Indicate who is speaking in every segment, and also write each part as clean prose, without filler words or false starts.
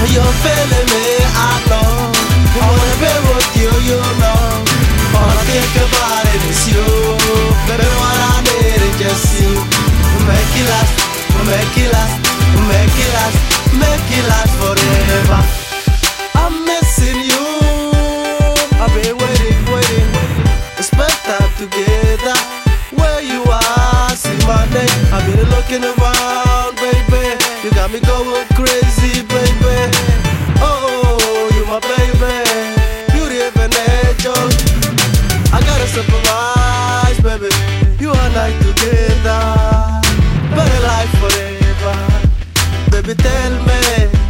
Speaker 1: You're feeling me, I know. I wanna be with you, you know. All I think about it is you. Baby, what I need is just you. Make it last, make it last, make it last, make it last forever. I'm missing you. I've been waiting. Spend time together. Where you are, see my name. I've been looking around, baby. You got me going crazy, baby. Oh, you my baby. Beauty of an angel. I gotta surprise, baby. You and I together. Better life forever. Baby, tell me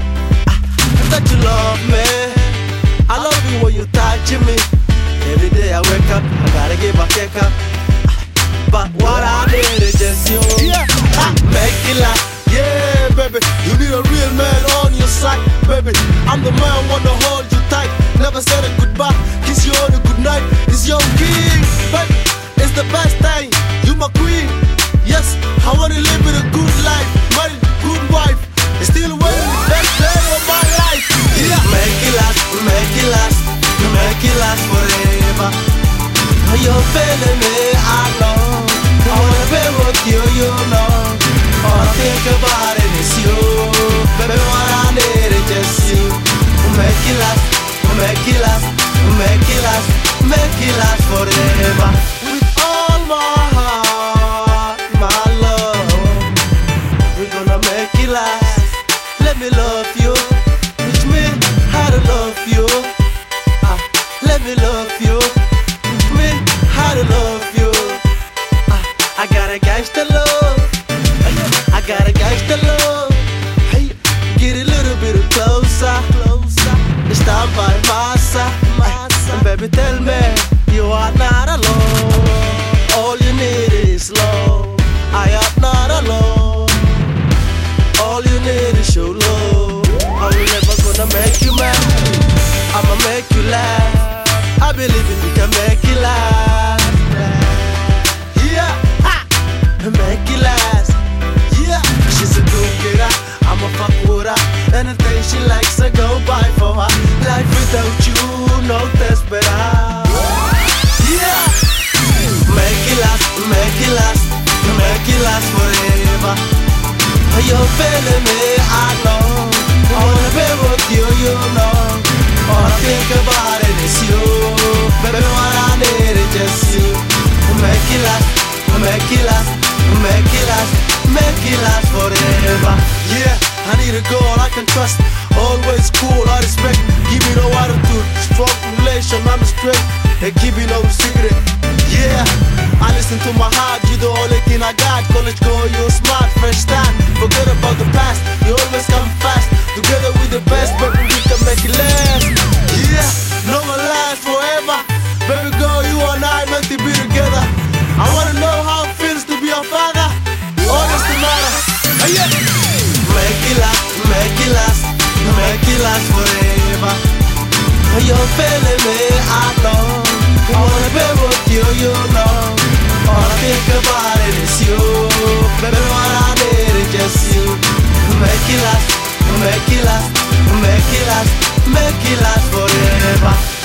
Speaker 1: that you love me. I love you when you touch me. Every day I wake up, I gotta give a kick up. But what I need is just you. Yeah, make it last. Yeah, baby, you need a real man on your side, baby. I'm the man, wanna hold you tight. Never said a goodbye, kiss you on a good night. It's your king, baby. It's the best thing. You my queen. Yes, I wanna live with a good life, married, good wife. It's still waiting, best day of my life. Yeah, make it last, make it last, make it last forever. You're feeling me, I know. I wanna be with you, you know. All I think about it is you. Baby, what I need is just you. Make it last, make it last, make it last, make it last forever. With all my heart, my love, we're gonna make it last. Let me love you. Teach me how to love you. Let me love you. Teach me how to love you. I got a gangster love. I got a gangster love. Hey, get a little bit closer. It's time by my side. And baby, tell me you are not alone. All you need is love. I am not alone. All you need is show love. I'm never gonna make you mad. I'ma make you laugh. I believe we can make it last. Yeah, make it last. Yeah, she's a good getter. I'm a fuck with her. Anything she likes, I go buy for her. Life without you, no test better. Yeah, make it last, make it last, make it last forever. You're feeling me, I know. I wanna be with you, you know. All I think about it is you. Baby, what I need is just you. Make it last, make it last, make it last, make it last forever. Yeah, I need a girl I can trust. Always cool, I respect. Give me no attitude, strong relation, I'm straight. And keep me no secret. Yeah, I listen to my heart, you the only thing I got. College girl, you're smart, fresh start. Forget about the past, you always come fast. Together with the best, baby, we can make it last. Yeah, no one lasts forever. Baby girl, you and I meant to be together. I wanna know how it feels to be a father. All this to matter. Yeah. Make it last, make it last, make it last forever. You're feeling me, I know. I wanna be with you, you know. All I think about it is you. Baby, what I need is just you. Make it last, make it last, make it last, make it last forever.